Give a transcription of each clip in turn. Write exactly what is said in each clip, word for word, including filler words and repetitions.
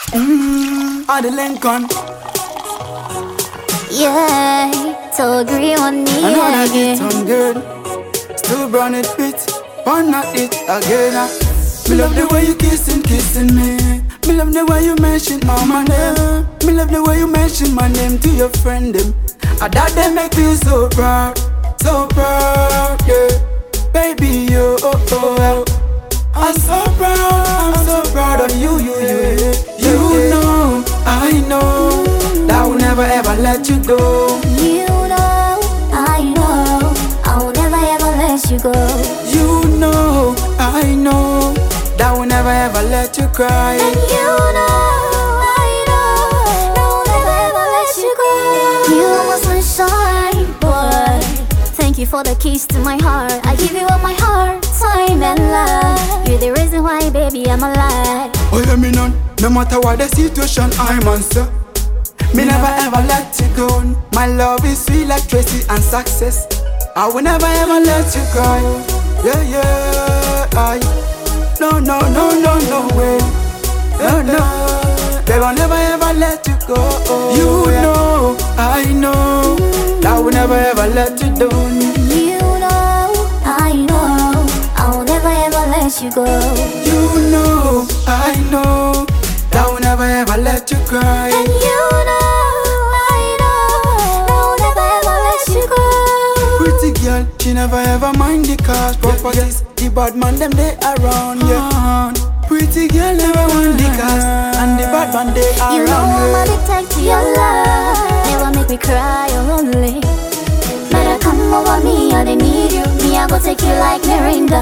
Mmm, at the Lincoln. Yeah, so agree on me. I know that yeah. it sound good. Still brown it fit, but not it again. ah. Me love the way you kissing, kissing me. Me love the way you mention all my name. Me love the way you mention my name to your friend them. I that they make me so proud, so proud, yeah. Baby, you, oh, oh, oh. I'm so proud, I'm so proud of you, you, you, yeah. You know, I know that I will never ever let you go. You know, I know, I will never ever let you go. You know, I know that I will never ever let you cry. And you know, I know, I will never ever let you go. You are my sunshine, boy. Thank you for the keys to my heart. I give you all my heart, time and love. You're the reason why, baby, I'm alive. Oh, yeah, me none. No matter what the situation I'm on, sir. Me never ever let you go. My love is sweet like Tracy and success. I will never ever let you cry. Yeah, yeah, I. No, no, no, no, no way. No, no. Babe, I'll never ever let you go. You know, I know that I will never ever let you down. You know, I know, I will never ever let you go. You know, I know that I will never ever let you cry. And you know, I know, I will never ever let you go. Pretty girl, she never ever mind the cars, properties. The bad man them they around, yeah. Pretty girl never want the cars, and the bad man they around. You know I'm yeah. addicted to your love. Never make me cry or lonely. Better come over me, I don't need you. Me, I go take you like Mirinda.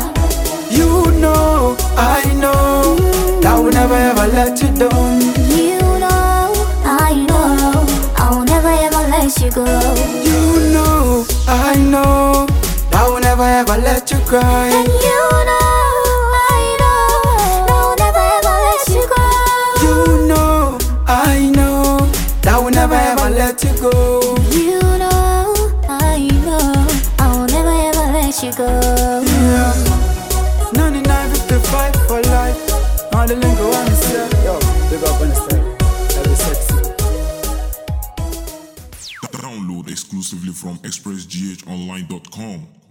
You know, I know that I will never ever let you down. You know, I know, I will never ever let you go. You know, I know that I will never ever let you cry. And you know, I know, I will never ever let you go. You know, I know that I will never ever let you go. You know, I know, I will never ever let you go. Yeah. ninety-nine fifty-five for life. All the lingo on the set. Yo, big up on the set. That is sexy. Download exclusively from express g h online dot com.